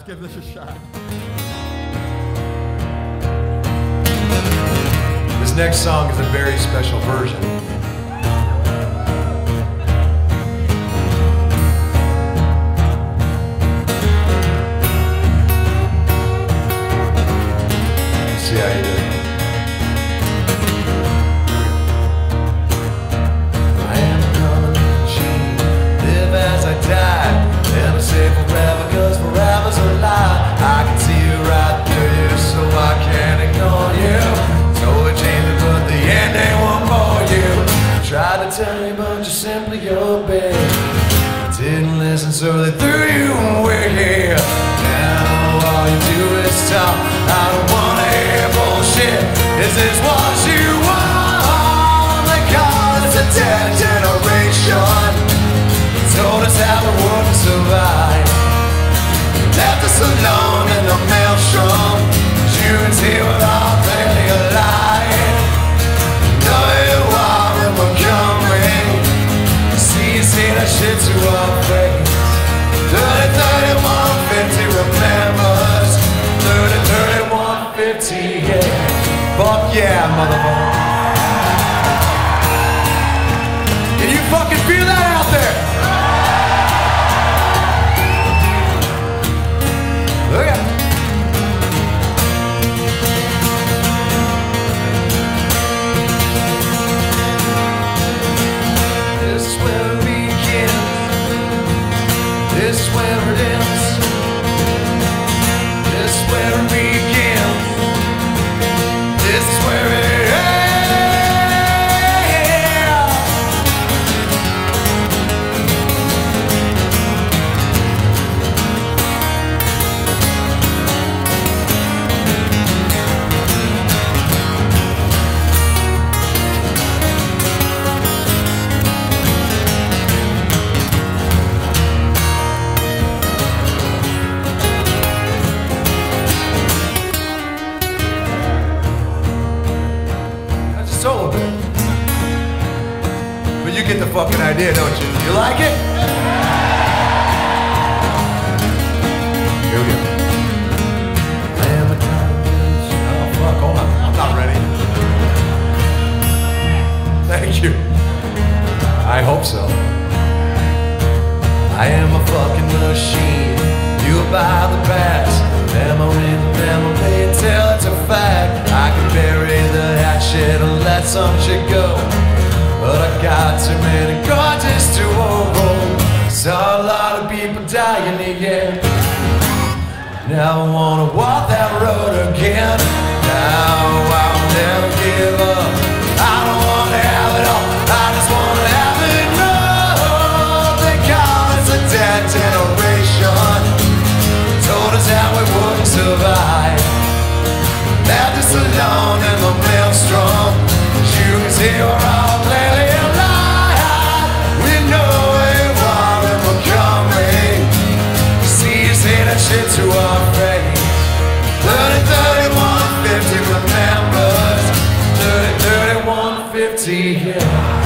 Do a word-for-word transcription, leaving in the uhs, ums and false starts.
give this a shot. This next song is a very special version. See how you do. I am a common machine, live as I die, never say forever, cause forever's a lie. I can see you right through you, so I can't ignore you. So it changed, but the end ain't one more you. Tried to tell you, but you simply obeyed. Didn't listen, so they threw you away. Now all you do is talk. I don't wanna hear bullshit. Is this what you want? Because it's a dead generation. Told us how we wouldn't survive. Left us alone in the maelstrom. You can see we're all clearly alive. Know you are when we're coming. See you say that shit to our face. Thirty, thirty-one, fifty remembers. Thirty, thirty-one, fifty, yeah. Fuck yeah, motherfucker. Can you fucking feel that out there? Look at it. This is where it begins. This is where it ends. This is where it begins. This is where it ends. Solo bit. But you get the fucking idea, don't you? You like it? Here we go. I am a timeless. Oh fuck, hold on. I'm not ready. Thank you. I hope so. I am a fucking machine. You buy the past. Memory, memory until it's a fact. I can bury the hatchet and let some shit go, but I got too many grudges to hold. Saw a lot of people die in the end. Now I wanna walk that road again. Now I'll never give up. I don't wanna have it all. I just wanna have enough. Because it's a dead generation. Told us how we wouldn't survive. Left us alone in the maelstrom. You can see we're all clearly alive. We know you are and we're coming. See you say that shit to our face. Thirty, thirty-one, fifty remembers. Thirty, thirty-one, fifty, yeah.